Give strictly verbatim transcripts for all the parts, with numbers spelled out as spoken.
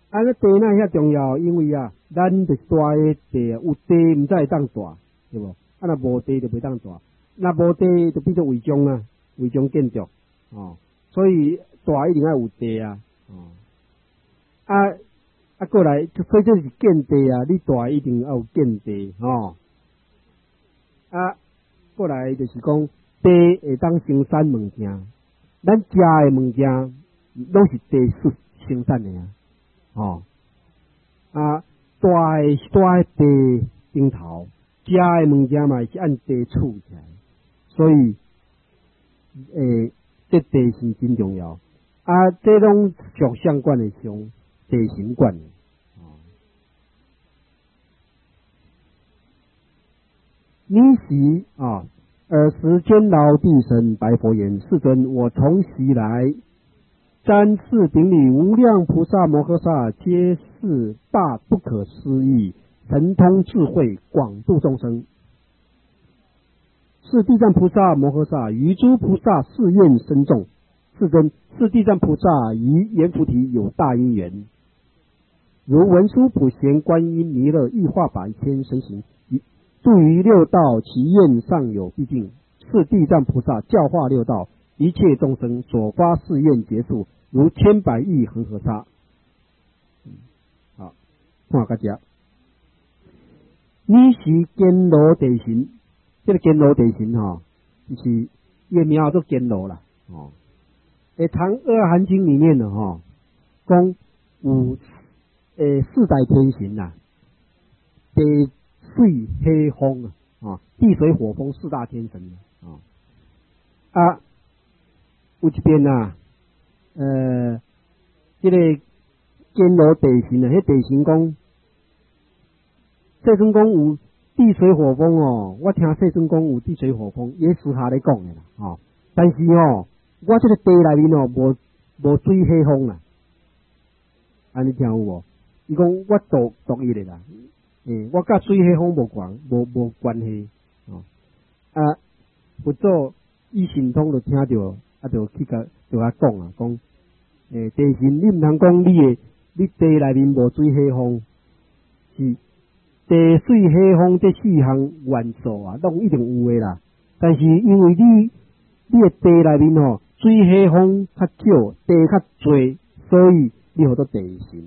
啊，那地那遐重要，因为啊，咱就是住诶地啊，有地毋才会当住，对无？啊，若无地就袂当住，若无地就变做违章啊，违章建筑哦。所以住一定要有地啊，哦。啊啊，过来，所以这是建地啊，你住一定要有建地哦。啊，过来就是讲地会当生产物件，咱食诶物件拢是地属生产诶啊。哦，啊，住诶是住喺地顶头，食诶物件嘛是按地厝起来，所以诶，这地是真重要。啊，这拢属相关诶上地形观诶。哦，你时啊，尔时监牢地神白佛言：世尊，我从昔来。瞻视顶礼无量菩萨摩诃萨，皆是大不可思议神通智慧，广度众生。是地藏菩萨摩诃萨于诸菩萨誓愿深重。世尊，是地藏菩萨于阎浮提有大因缘，如文殊普贤观音弥勒欲化百千身形，住于六道，其愿尚有毕竟。是地藏菩萨教化六道，一切众生所发誓愿结束，如千百亿恒河沙。嗯、好，看大家，你是坚罗地神，这个坚罗地神哈、哦，就是叶名做坚罗啦。哦，诶，《唐阿含经》里面的哈、哦，讲有诶四大天神呐、啊，地水黑风啊，啊，地水火风四大天神啊，啊，有一边呐、啊。呃，这个坚罗地神啊，迄地神讲，世尊讲有地水火风哦，我听世尊讲有地水火风，也私下咧讲的啦，哦，但是哦，我这个地内面哦，无无水火风啦，安尼听有无？伊讲我独独一的啦，诶，我甲水火风无关，无无关系，哦，啊，佛祖伊神通就听着，啊，就去甲就甲讲啊，讲。诶，地神，你毋通讲你诶，你地内面无水火风，是地水火风这四项元素啊，拢一定有诶啦。但是因为你你诶地内面吼，水火风较少，地较多，所以你好多地神。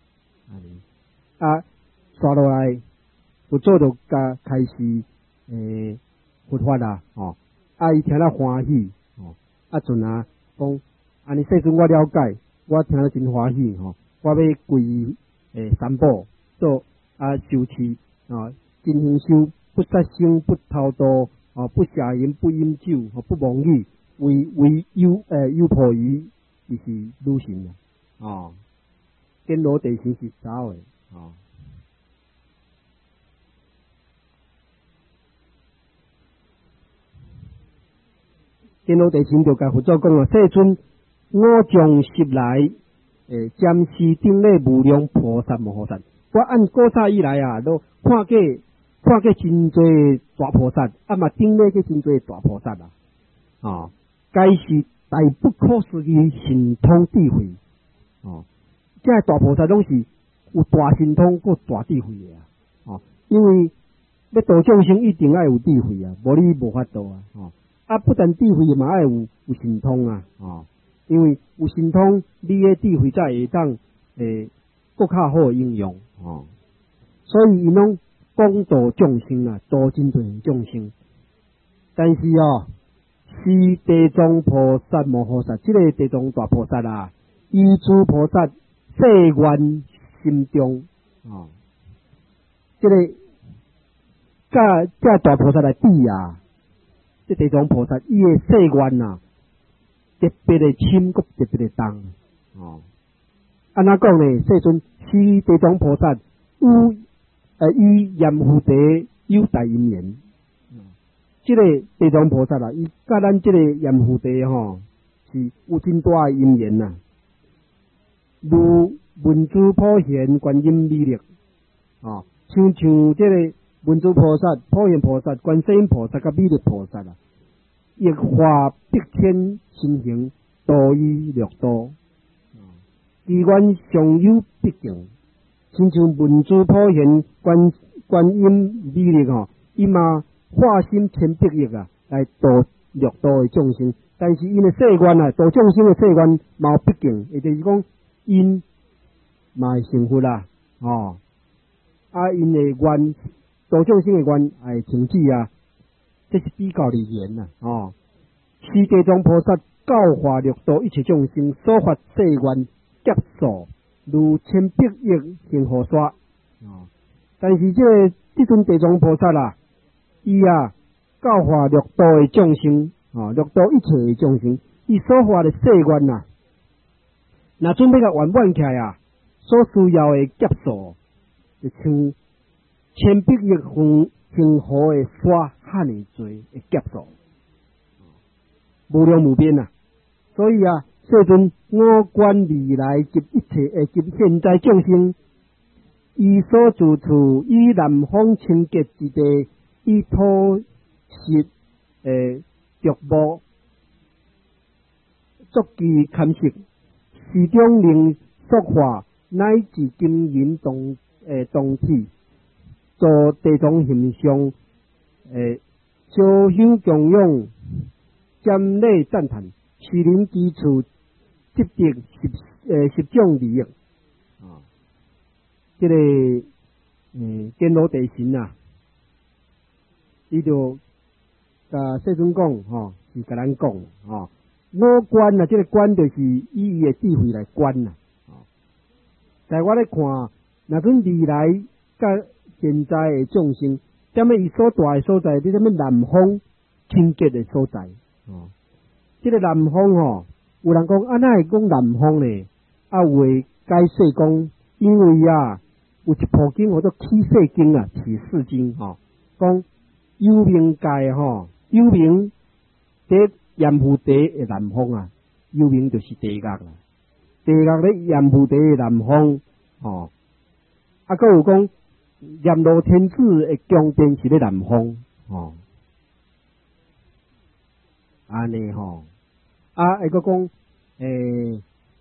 啊，刷落来，佛祖就甲开始诶佛法啦，吼、哦，啊伊听了欢喜，吼、哦，啊阵啊讲。安尼，世尊我了解，我听了真欢喜吼！我要跪诶三宝做啊修持啊，真行修，不杀生，不偷盗，啊不邪淫，不饮酒，啊不妄语，为为优诶优婆夷，就是女神啦，哦，坚罗地神是走诶，哦。坚罗地神就甲佛祖讲啊，世尊。我将十来，诶，暂时顶礼无量菩萨摩诃萨。我按古早以来啊，都看过看过真侪大菩萨，啊嘛顶礼过真侪大菩萨啊，哦，该是大不可思议神通智慧，哦，这大菩萨拢是有大神通佮大智慧的啊，哦，因为要度众生一定要有智慧啊，无你无法度啊，哦，啊不但智慧嘛，要有有神通啊，哦。因为有神通，你的智慧才会当诶更较好应用哦，所以伊拢广度众生啊，度真多众生。但是哦，是地藏菩萨摩诃萨，这个地藏大菩萨啊，依诸菩萨誓愿心中哦，这个甲甲大菩萨来比啊，这地藏菩萨伊的誓愿啊。特别的深，佮特别的重哦。安怎讲呢？世尊是地藏菩萨有呃与阎浮提有大因缘。这个地藏菩萨啊，伊甲咱这个阎浮提吼是有真大的因缘呐。如文殊普贤观音弥勒啊，像像这个文殊菩萨、普贤菩萨、观世音菩萨甲弥勒菩萨啊。亦化百千身形，度于六道。 其愿上有必敬，亲像文殊普贤观观音美力吼，伊嘛化身千百亿啊，来度六道的众生。但是因的誓愿啊，度众生的誓愿嘛有必敬，也就是讲因嘛会成佛啦，哦，啊因的愿度众生的愿会成就啊，这是比较而言呐，哦，是地藏菩萨教化六道一切众生所发誓愿劫数如千百亿恒河沙，哦，但是这个这尊地藏菩萨啦，伊啊教化六道的众生，哦，六道一切的众生，伊所发的誓愿呐，那准备甲圆满起来啊，所需要的劫数，就像千百亿恒恒河的沙汉的多的劫数，无量无边啊！所以啊，世尊我观未来及一切诶及现在众生，伊所住处以南方清洁之地，以土石诶竹木足具堪食，其中令塑化乃至金银铜诶铜铁，做地藏形象诶烧香供养，瞻礼赞叹。是人基础积德十诶十种利益啊！这个嗯坚罗地神啊，伊就甲世尊讲吼，是甲咱讲吼，我观啊，这个观就是以伊的智慧来观呐。在我咧看，若准未来甲现在的众生，踮咧伊所住的所在，伫踮咧南方清洁的所在哦。这个南方吼，有人讲啊，哪会讲南方呢？啊，有诶解释讲，因为啊，有一部经叫做启示经啊，启示经吼，讲幽冥界吼，幽冥伫阎浮提诶南方啊，幽冥就是地狱啦，地狱咧阎浮提诶南方吼，啊，佮有讲阎罗天子诶宫殿是咧南方吼，安尼吼。啊，会个讲，诶、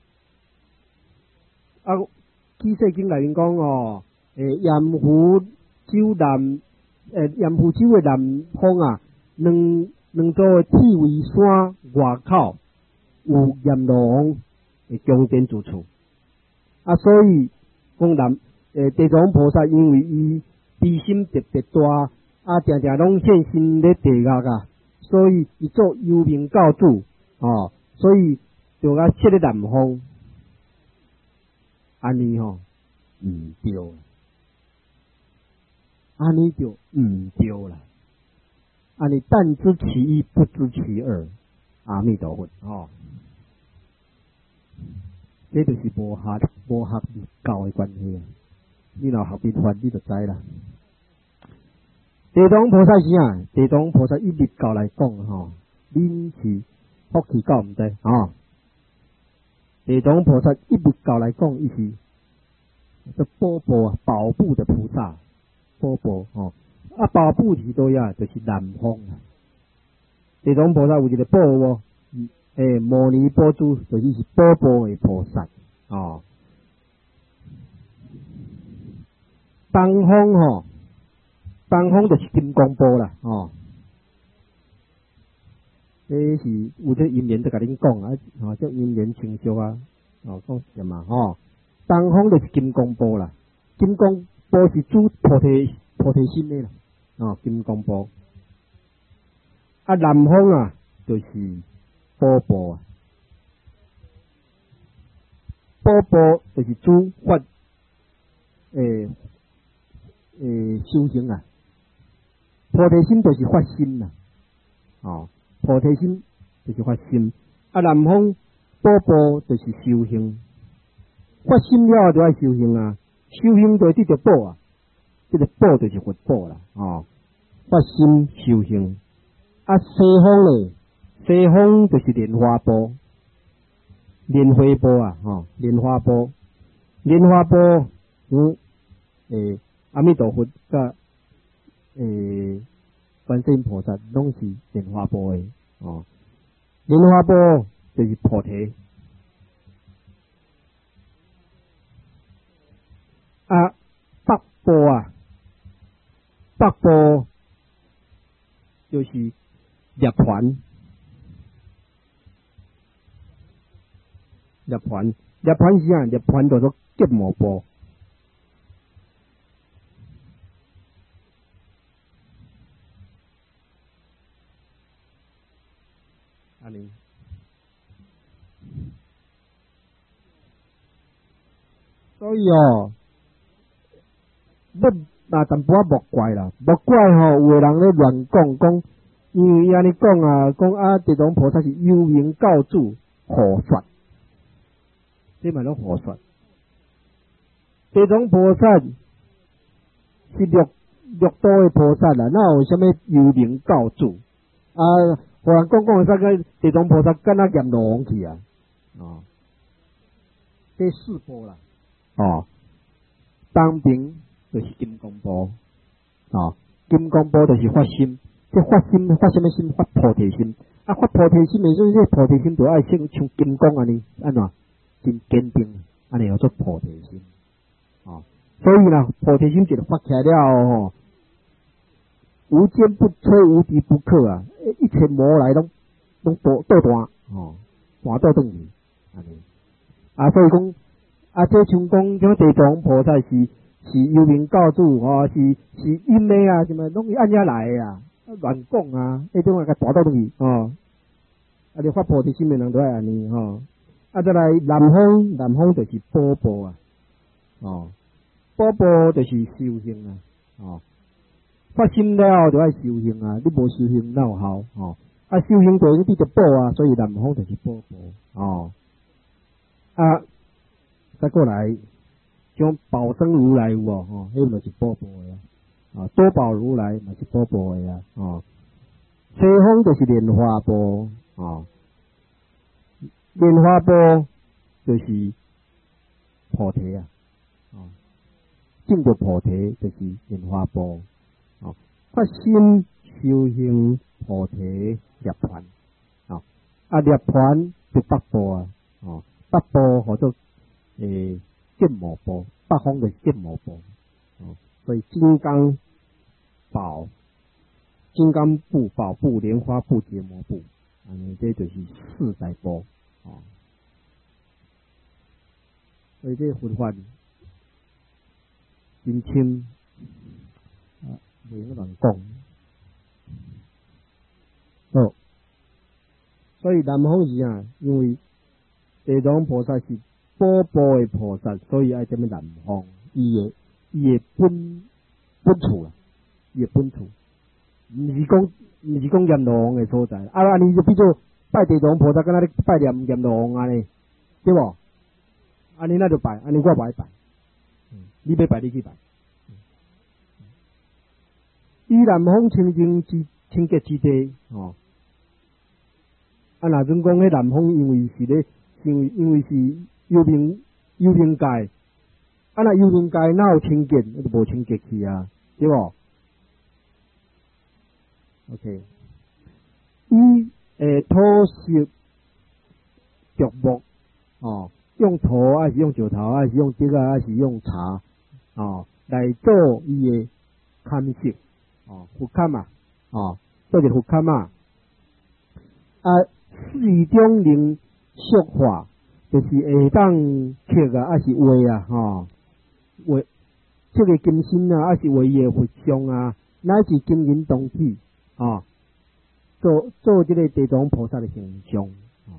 欸，啊，启示经内面讲哦，诶、欸，盐湖州南，诶、欸，盐湖州的南方啊，两两座的铁围山外口有阎罗王的宫殿住处，啊，所以讲南，诶、欸，地藏菩萨因为伊悲心特别大，啊，常常拢现身咧地狱啊，所以伊做幽冥教主。哦，所以就甲设咧南方，安尼吼毋对，安尼就毋对啦，安尼但知其一，不知其二。阿弥陀佛，哦，这就是无学无学密教的关系啊！你若学密法，你就知啦。地藏菩萨是啊，地藏菩萨以密教来讲吼，恁是。福气够毋知啊？地藏菩萨一密教来讲，伊是这宝宝啊，保护的菩萨，宝宝哦，啊，保护是多呀，就是南方啊。地藏菩萨有一个宝哦，诶，摩尼宝珠就是是宝宝的菩萨哦。东方吼，东方就是金刚宝啦哦。这是有这因缘在甲恁讲啊，吼，这因缘成熟啊，哦，讲什么吼？东方就是金刚宝啦，金刚宝是主菩提菩提心的啦，哦，金刚宝。啊，南方啊，就是宝宝啊，宝宝就是主发诶诶修行啊，菩提心就是发心啦，哦。菩提心就是发心，啊，南方宝宝就是修行，发心了就爱修行啊，修行就得着宝啊，这个宝就是佛宝啦，哦，发心修行，啊，西方嘞，西方就是莲花宝，莲花宝啊，吼，莲花宝，莲花宝，嗯，诶，阿弥陀佛甲诶。观世音菩萨拢是莲花宝的哦，莲花宝就是菩提， 啊，北部啊，北部就是涅槃，涅槃，涅槃是啥？涅槃叫做结魔部。安尼，所以哦，要那淡薄仔莫怪啦，莫怪吼，有个人咧乱讲讲，因为伊安尼讲啊，讲啊，地藏菩萨是幽冥教主胡说，这嘛拢胡说。地藏菩萨是六六道的菩萨啦，哪有啥物幽冥教主啊？互人讲讲啥个地藏菩萨敢若阎罗王去啊？哦，这四波啦，哦，当兵就是金刚部，哦，金刚部就是发心，这发心发什么心？发菩提心。啊，发菩提心的所以这菩提心就爱像像金刚安尼，安怎真坚定，安尼叫做菩提心。哦，所以呢，菩提心一个发起来了吼。无坚不摧，无敌不克啊！一切魔来拢拢倒倒弹哦，弹倒转去安尼啊，所以讲啊，这像讲像地藏菩萨是是幽冥教主哦，是是阴的啊，什么拢是按遐来的啊，乱讲啊，迄种啊，甲弹倒转去哦。啊，你发菩提心的人都爱安尼吼。啊，再来南方，南方就是宝宝啊，哦，宝宝就是修行啊，哦。发心了就爱修行啊！你无修行哪有效？哦，啊修行就是你得宝啊，所以南方就是宝宝哦。啊，再过来像宝生如来有哦，吼，迄个就是宝宝的啊。啊，多宝如来嘛是宝宝的啊。哦，西方就是莲花宝哦，莲花宝就是菩提啊。哦，证到菩提就是莲花宝。哦，发心修行菩提涅槃，哦，啊涅槃就北部啊，哦，北部或者诶见魔部，北方的见魔部，哦，所以金刚宝、金刚部、宝部、莲花部、结魔部，啊，你这就是四大部，哦，所以这个佛法真深。袂用乱讲，哦，所以南方是啊，因为地藏菩萨是宝宝的菩萨，所以爱踮咧南方，伊的伊的本本处啦，伊的本处，毋是讲毋是讲阎罗王的所在，啊安尼就比做拜地藏菩萨，敢若咧拜念阎罗王安尼，对无？安尼那就拜，安尼我无爱拜，嗯，你要拜你去拜。以南方清净之清洁之地，哦，啊，若阵讲迄南方，因为是咧，因为因为是幽冥幽冥界，啊，若幽冥界哪有清洁，那就无清洁去啊，对无 ？OK， 以诶土石竹木，哦，用土还是用石头，还是用竹啊，还是用茶，哦，来做伊诶勘色。哦，佛龛啊，哦，做一佛龛啊，啊，四种能塑化，就是会当刻啊，还是画啊，吼，画这个金身啊，还是画伊的佛像啊，乃是金银铜器，哦，做做这个地藏菩萨的形象，哦，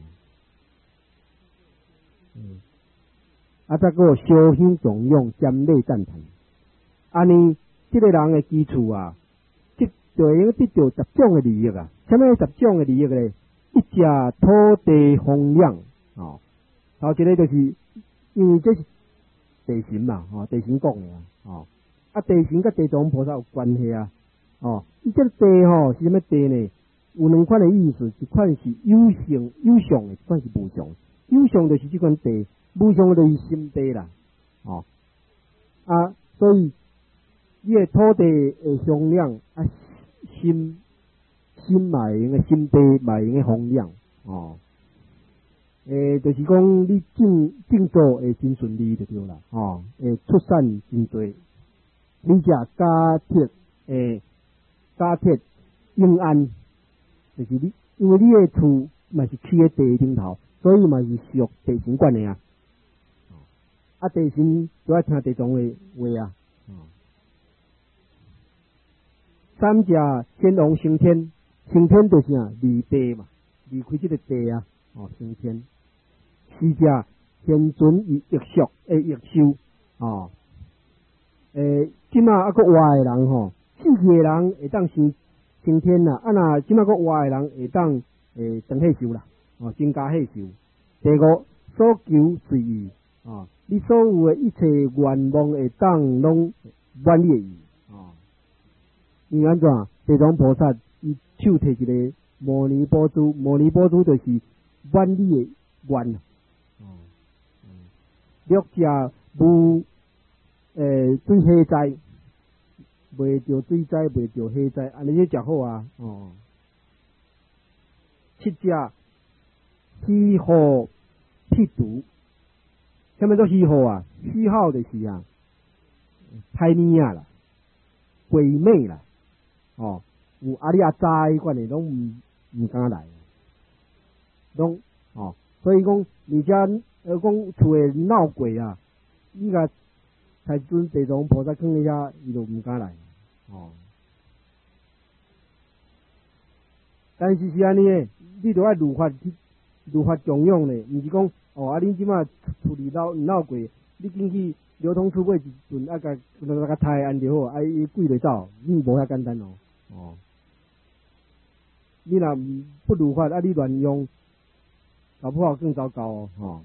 嗯，啊，再个烧香供养，瞻礼赞叹，安尼，这个人的基础啊。就会用得到十种的利益啊！什么十种的利益咧？一只土地丰养哦，后一个就是因为这是地神嘛，哦，地神讲的啊，哦，啊地神甲地藏菩萨有关系啊，哦，伊这个地吼是什么地呢？有两款的意思，一款是有形有相的，一款是无相。有相就是这款地，无相就是心地啦，哦，啊，所以伊个土地的向量啊。心心嘛会用个心地嘛会用个弘扬哦， 诶，就是讲你种种作会真顺利就对啦，吼，诶，出产真多，你只家铁诶，家铁永安，就是你，因为你诶厝嘛是起喺地顶头，所以嘛是属地神管的啊。啊，地神就要听地藏的话啊。三者天龙升天，升天就是啊离地嘛，离开这个地啊，哦升天。四者天尊以易俗诶易修，哦，诶，即马啊个活诶人吼，死去诶人会当升升天啦，啊那即马个活诶人会当诶长岁寿啦，哦增加岁寿。第五所求随意，哦，你所有诶一切愿望会当拢满你诶意，哦。因为安怎？地藏菩萨伊手摕一个摩尼宝珠，摩尼宝珠就是满你的愿。哦，六者无诶水火灾，袂着水灾，袂着火灾，安尼就较好啊。哦，七者虚耗辟毒，什么叫虚耗啊？虚耗就是啊，歹物啊啦，鬼魅啦。哦，有阿里阿斋款的拢唔唔敢来，拢哦，所以讲而家呃讲厝诶闹鬼啊，伊个才尊地藏菩萨放喺遐，伊就唔敢来，哦。但是是安尼诶，你着爱如法去如法供养咧，毋是讲哦啊恁即马处理闹闹鬼，你进去流通处买一顿啊甲那个菜安就好，啊伊鬼就走，你无遐简单哦。哦，你若不如法，啊你乱用，搞不好更糟糕哦。吼，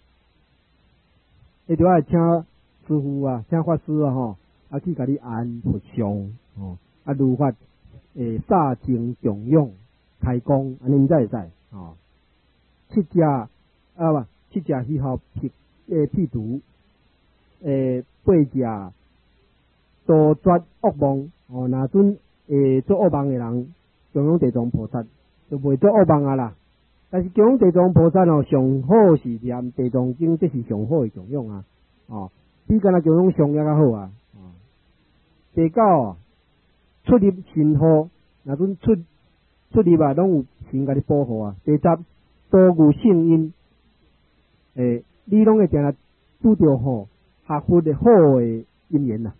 你就要请师傅啊，请法师啊，吼，啊去甲你安佛像，哦，啊如法诶杀情供养开光，安尼毋才会使，哦。七者啊不，七者虚耗辟诶辟毒，诶八者杜绝恶梦，哦，若准。诶，做恶梦诶人，供养地藏菩萨就袂做恶梦啊啦。但是供养地藏菩萨哦，上好是念地藏经，这是上好诶供养啊。哦，比干那供养上也较好啊。哦，第九出入神护，若准出出入啊，拢有神甲你保护啊。第十多遇圣因，诶，你拢会定来拄着吼合佛诶好诶因缘呐。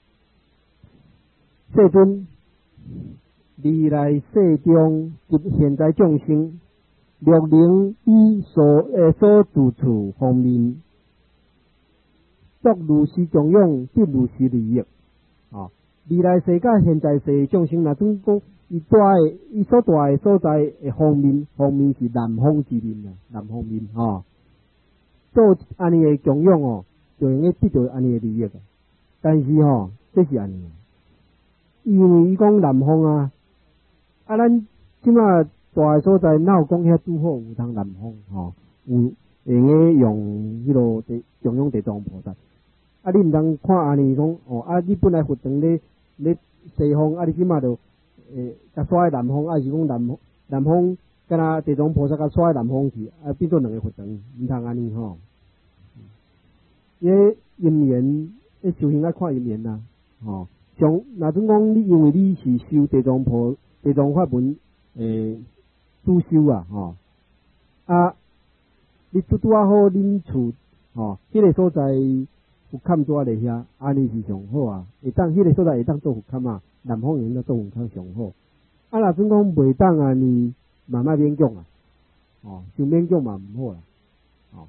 世尊。未来世中及现在众生，六灵以所诶所住处方面，作如是供养，得如是利益。哦，未来世甲现在世众生，若总讲伊住诶，伊所住诶所在诶方面，方面是南方之面啊，南方面哦。做安尼诶供养哦，就用诶得到安尼诶利益。但是哦，这是安尼。因为伊讲南方啊，啊，咱即马大诶所在，哪有讲遐拄好有通南方吼，有用诶用迄落地供养地藏菩萨。啊，你毋通看安尼讲哦，啊，你本来佛堂咧咧西方，啊，你即马就诶，甲刷喺南方，啊，是讲南方南方，敢若地藏菩萨甲刷喺南方去，啊，变做两个佛堂，毋通安尼吼。因为因缘，迄修行爱看因缘呐，吼。像若准讲你因为你是修地藏菩地藏法门诶主修啊，吼啊，你拄拄啊好恁厝吼，迄个所在有坎住咧遐，安尼是上好啊。会当迄个所在会当做佛坎啊，南方人都做佛坎上好。啊，若准讲袂当啊，你慢慢勉强啊，哦，就勉强嘛毋好啦，哦，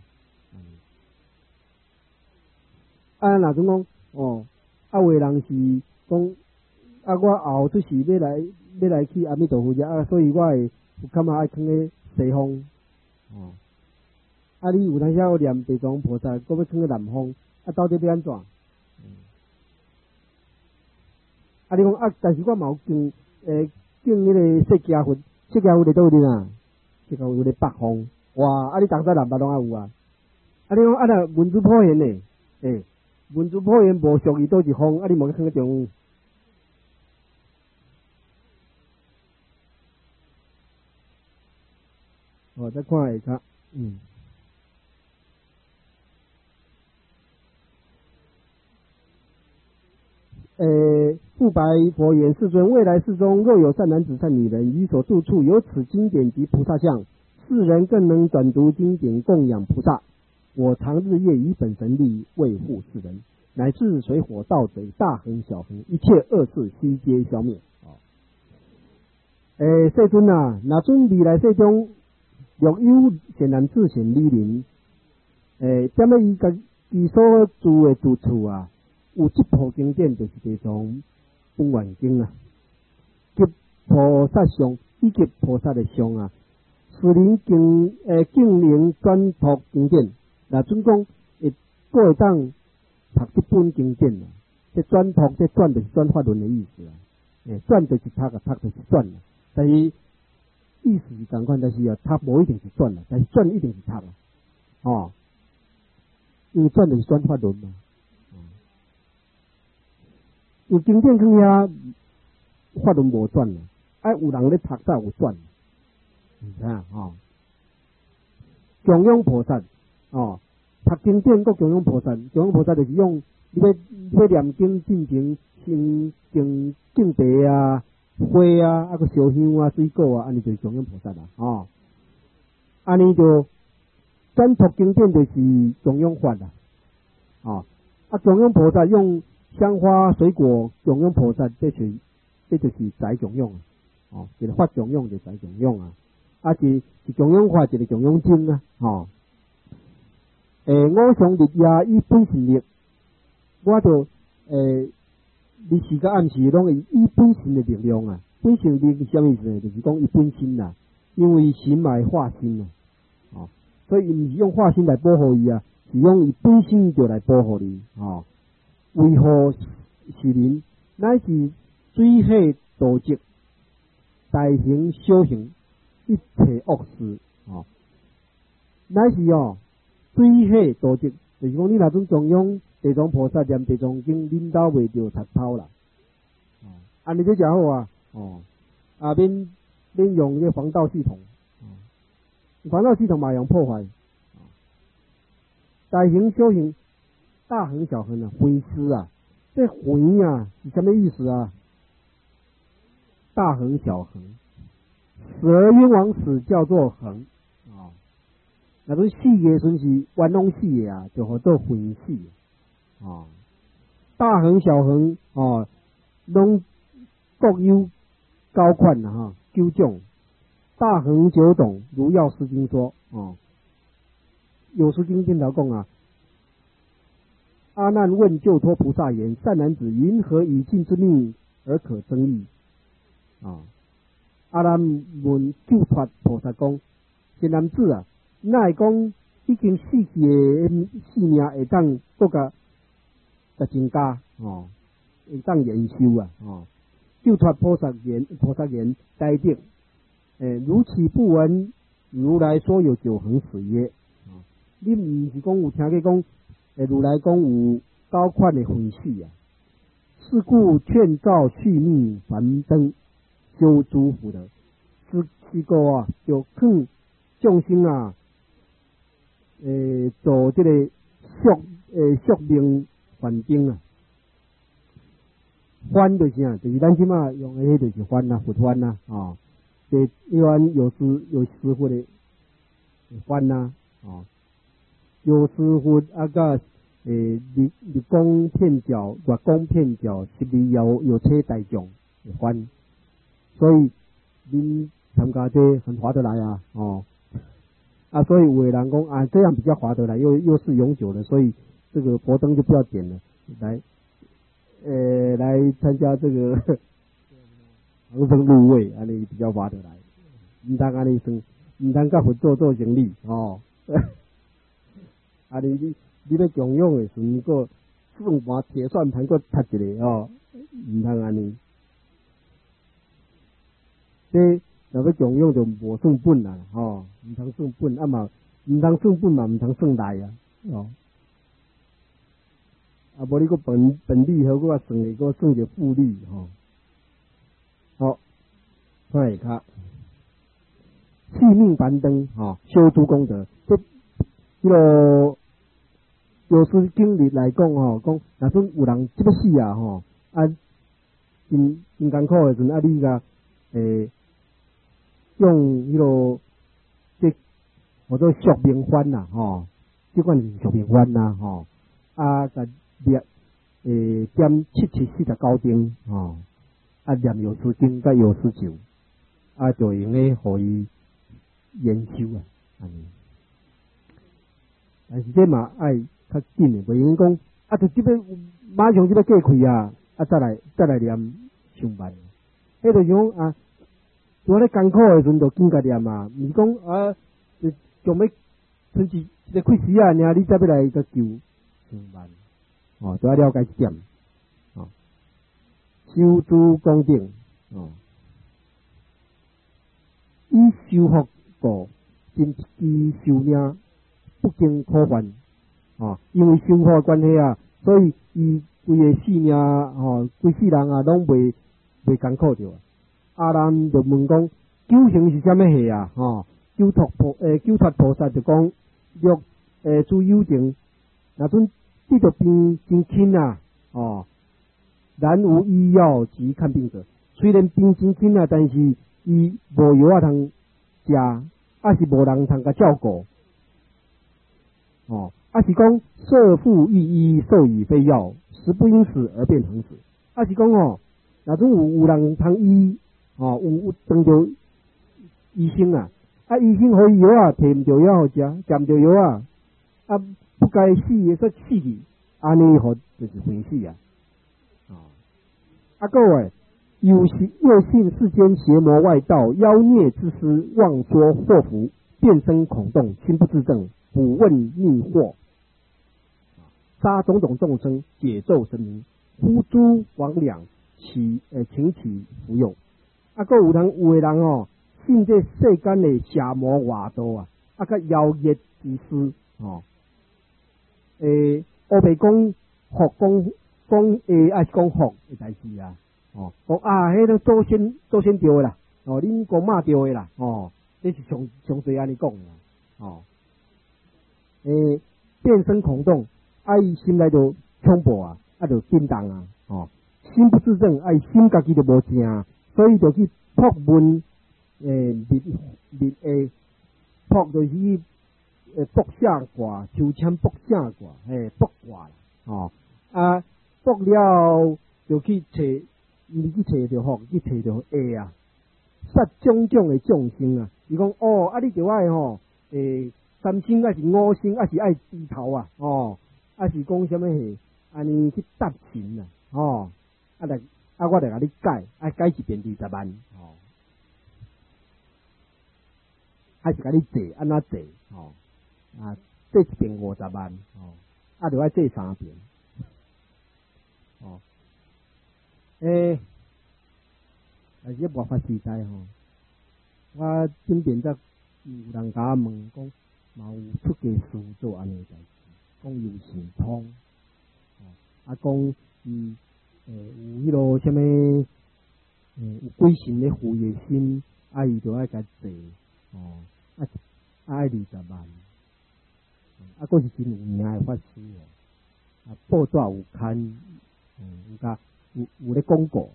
啊，若准讲哦，啊，有诶人是。讲啊，我后出世要来要来去阿弥陀佛遮啊，所以我会有感觉爱囥咧西方哦。啊，你有当时要念地藏菩萨，搁要囥咧南方，啊，到底要安怎？嗯、啊，你讲啊，但是我嘛有敬诶敬迄个释迦佛，释迦佛伫倒位啊？释迦佛伫北方。哇！啊，你东西南北拢也有啊？啊，你讲啊，若文殊普贤呢？诶，文殊普贤无属于倒一方，啊，你无去囥咧中央。哦，再看下下，嗯。 呃，复白佛言：世尊，未来世中若有善男子、善女人，于所住处有此经典及菩萨像，世人更能转读经典，供养菩萨。我常日夜以本神力维护世人，乃至水火盗贼、大横小横，一切恶事悉皆消灭。哦，诶，世尊啊，若准未来世中若有善男子、善女人，诶，踮咧伊家己所住的住处啊，有这部经典，就是地藏本愿经啊，及菩萨像以及菩萨的像啊，世人敬诶敬灵转读经典。那准讲会过会当读这本经典啊，这转读这转就是转法轮的意思啊，诶，转就是读啊，读就是转啊，但是意思是同款，但是啊，读无一定是转啊，但是转一定是读啊，哦，因为转就是转法轮嘛，哦，有经典去遐法轮无转啊，哎，有人咧读才有转，你看哦，供养菩萨。哦，读经典国供养菩萨，供养菩萨就是用你要你要念经进前先敬敬茶啊、花啊、啊个烧香啊、水果啊，安尼就是供养菩萨啦。哦，安尼就转读经典就是供养法啦。哦，啊供养菩萨用香花水果供养菩萨，这是这就是财供养啊。哦，一个法供养就是财供养啊，啊是是供养法，一个供养经啊。哦。诶，五常日夜以本性力，我就诶，日时甲暗时拢会以本性的力量啊。本性力是啥意思呢？就是讲伊本身啦，因为神嘛会化身啊，哦，所以伊毋是用化身来保护伊啊，是用伊本身就来保护你，哦，维护世人，乃是水火道积，大行小行，一切恶事，哦，乃是哦。水火道积，就是讲你若准供养地藏菩萨念地藏经，恁兜袂着贼偷啦。哦，安尼这就好啊。哦，啊免免用这防盗系统。哦，防盗系统嘛用破坏。哦，大行小行，大横小横啊，毁尸啊，这毁啊是什么意思啊？大横小横，死而冤枉死叫做横。那种死嘅阵是冤枉死嘅啊，就叫做毁死哦。大横小横哦，拢各有高宽啊哈，九种。大横九种，如药师经说哦。有师经经条讲啊，阿难问救脱菩萨言：善男子，云何以尽之命而可争议？啊，阿难问救脱菩萨讲：善男子啊。那会讲已经死去的性命会当搁甲甲增加哦，会当延寿啊哦。救脱菩萨言，菩萨言该定，诶，如其不闻，如来说有九恒死曰。哦，你毋是讲有听过讲，诶，如来讲有高宽的分死啊。是故劝造续命凡灯，修诸福德。是是个啊，就劝众生啊。诶，做这个宿诶宿命还灯啊，翻就是啊，就是咱即马用诶，就是翻呐，佛翻呐，啊，这一般有师有师傅的翻呐，啊，有师傅啊个诶，立立功片脚，月功片脚，十二有有车大将翻，所以恁参加这很划得来啊，哦。啊，所以有的人讲啊，这样比较划得来，又又是永久的，所以这个佛灯就不要点了，来，呃，来参加这个长生入位，安尼比较划得来，唔通安尼算，唔通甲佛做做生意哦。啊，你你你要供养的时，个算盘铁算盘个踢一个哦，唔通安尼。这若要供养就无算本啦，吼，毋通算本，啊嘛，毋通算本嘛，毋通算利啊，哦，啊，无你个本本利和个算个个算个复利，吼，好，看下卡，续命凡灯，吼，修诸功德，这这个有师经历来讲，吼，讲若说有人即个死啊，吼， 啊，真真艰苦诶阵，啊，你甲诶、欸、用迄落即叫做宿命幡啦，吼，即款是宿命幡啦，吼，啊，甲念诶点七七四十九钟，吼，啊念药师经甲药师咒，啊，就用咧互伊研修啊，安尼。但是这嘛爱较紧诶，袂用讲啊，就即要马上即要过开啊，啊再来再来念上班。迄就讲啊，我咧艰苦诶阵就紧甲念啊，毋是讲啊，就仲要剩一一个开时啊，尔你再要来个救上班。哦，都要了解一点。哦，修诸功德，哦，以修福故，真其寿命不经苦患。哦，因为修福的关系啊，所以伊规个性命哦，规世人啊，拢袂袂艰苦着。阿难就问讲，究竟是啥物事啊？哦，救脱菩诶，救脱菩萨就讲，若诶诸有情，若准得着病真轻啊，哦，然无医药及看病者。虽然病真轻啊，但是伊无药啊通食，啊是无人通甲照顾。哦，啊是讲设复御医，授以非药，时不因死而变成死。啊是讲哦，若种有有人通医，哦有有当着医生啊，啊医生互伊药啊，摕毋着药互食，食毋着药啊，啊不该死诶煞死去，安尼互就是病死啊。哦，啊各位，有信又信世间邪魔外道妖孽之师，妄说祸福，变生恐动，心不自正，卜问逆惑，杀种种众生，解咒神明，呼诸魍魉，起诶请起服用。啊，个有人有诶人哦，信这世间诶邪魔外道啊，啊个妖孽之师哦，诶，乌白讲福讲讲诶，爱是讲福诶代志啊，哦，讲啊，迄个祖先祖先对诶啦，哦，恁公妈对诶啦，哦，这是上上侪安尼讲啦，哦。诶，变生恐动，啊伊心内就恐怖啊，啊就震动啊，哦，心不自正，啊伊心家己就无正，所以就去卜问诶密密诶，卜就是去诶卜下卦，抽签卜下卦，诶卜卦啦，哦啊卜了就去找，毋去找着福，去找着下啊，杀种种诶众生啊，伊讲哦，啊你着爱吼诶。三星还是五星，还是爱低头啊？哦，还是讲什么事？安尼去答询啊？哦，啊来啊，我来甲你改，啊改一遍二十万，哦，还是甲你坐，安怎坐？哦，啊，坐一遍五十万，哦，啊，就爱坐三遍，哦，诶、欸，但是末法时代吼，我身边则有人甲我问讲。嘛有出家师做安尼代志，讲有神通，哦，啊讲伊诶有迄落什么诶有鬼神咧附伊心，啊伊就爱甲坐，哦，啊啊爱二十万，啊佫是真有名诶法师哦，啊报纸有刊，嗯有甲有有咧广告。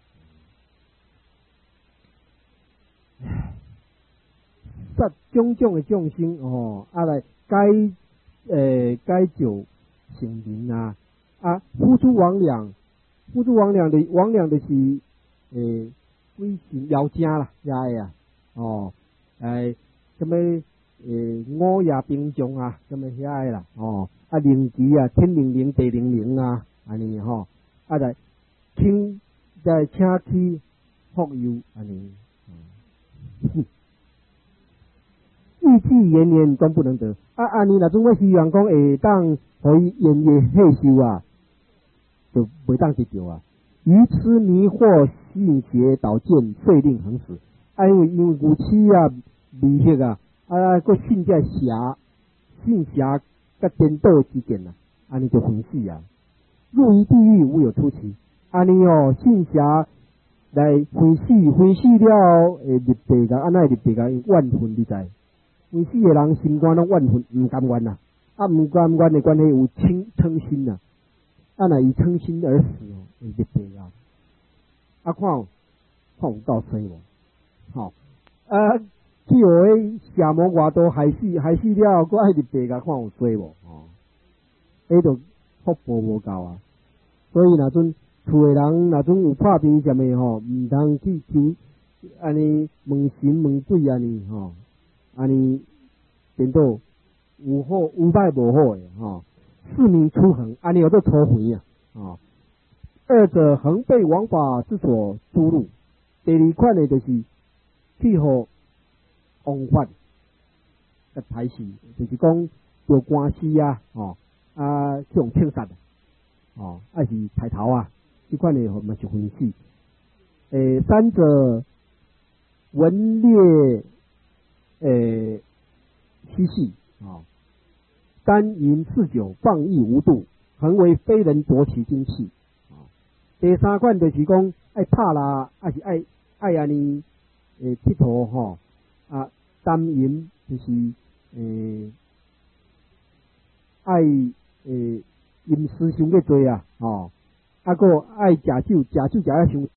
杀种种的众生哦，啊来解诶解救成人啊，啊呼诸魍魉，呼诸魍魉的魍魉就是诶鬼神妖精啦，遐个啊，哦，诶什么诶五夜兵将啊，什么遐个啦，哦，啊灵旗啊，天灵灵地灵灵啊，安尼吼，啊来请来请去福佑安尼。欲济延年终不能得。啊啊！你若种我希望讲会当互伊延夜退休啊，就袂当得着啊。愚痴迷惑信邪导见，遂令横死。啊，因为因为有痴啊、迷惑啊，啊，个信在邪、信邪甲颠倒之间啊，安尼就横死啊。入于地狱无有出期。安尼哦，信邪来昏死，昏死了会入地狱，安那入地狱怨恨你知？有死个人心肝拢怨恨，毋甘愿呐，啊毋甘愿的关系有嗔嗔心呐，啊若以嗔心而死哦， 会入白啊，啊看有看有够衰无？吼、啊，去互迄邪魔外道害死害死了，搁爱入白甲看有衰无？吼、迄著福报无够啊！所以若阵厝诶人若阵有拍病什么吼，毋通去求安尼问神问鬼安尼吼，安尼变到有好有歹无好诶吼，四名出横，安尼有做抽回啊！哦，二者恒被王法之所诸入。第二款诶，就是去互王法甲排死，就是讲做官司啊，哦啊，这种枪杀，哦，还是抬头啊，这款诶嘛是分死。诶，三者文劣诶嬉戏啊，单淫嗜酒，放逸无度，恒为非人夺其精气。啊，第三款就是讲爱拍啦，还是爱爱安尼诶佚佗吼啊，单淫就是诶爱诶饮食伤过多啊，吼，啊个爱食酒，食酒食啊伤。